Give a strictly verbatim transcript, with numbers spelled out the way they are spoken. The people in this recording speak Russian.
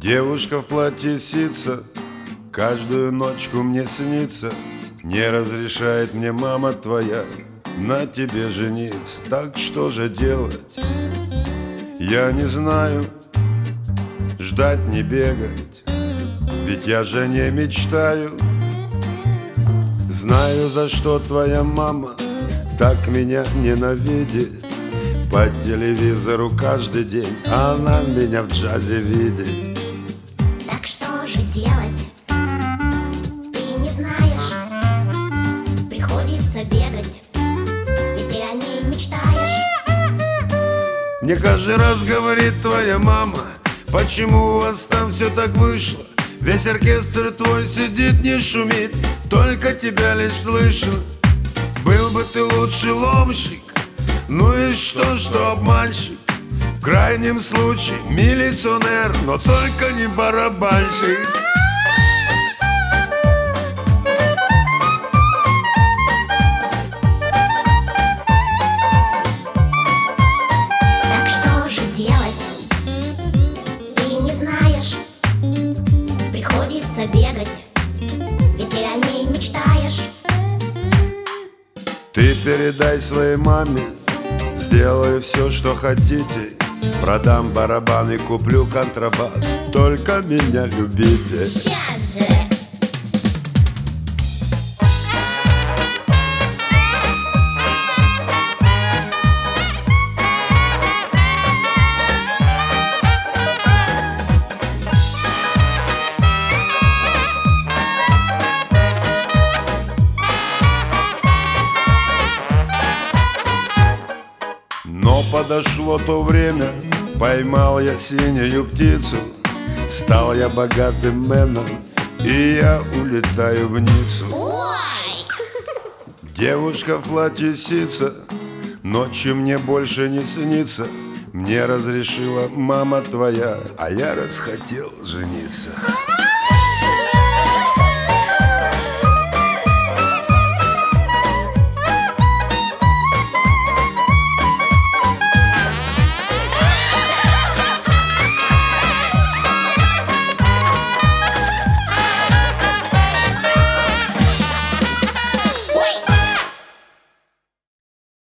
Девушка в платье сица, каждую ночку мне снится. Не разрешает мне мама твоя на тебе жениться. Так что же делать? Я не знаю, ждать не бегать, ведь я же не мечтаю. Знаю, за что твоя мама так меня ненавидит. По телевизору каждый день она меня в джазе видит. Так что же делать? Ты не знаешь, приходится бегать, ведь ты о ней мечтаешь. Мне каждый раз говорит твоя мама: почему у вас там все так вышло? Весь оркестр твой сидит, не шумит, только тебя лишь слышно. Был бы ты лучше ломщик, ну и что, что обманщик? В крайнем случае милиционер, но только не барабанщик. Так что же делать? Ты не знаешь, приходится бегать, ведь ты о ней мечтаешь. Ты передай своей маме: сделаю все, что хотите. Продам барабан и куплю контрабас, только меня любите. Сейчас же! Но подошло то время, поймал я синюю птицу. Стал я богатым мэном, и я улетаю в Ниццу. Ой! Девушка в платье сица, ночью мне больше не снится. Мне разрешила мама твоя, а я расхотел жениться.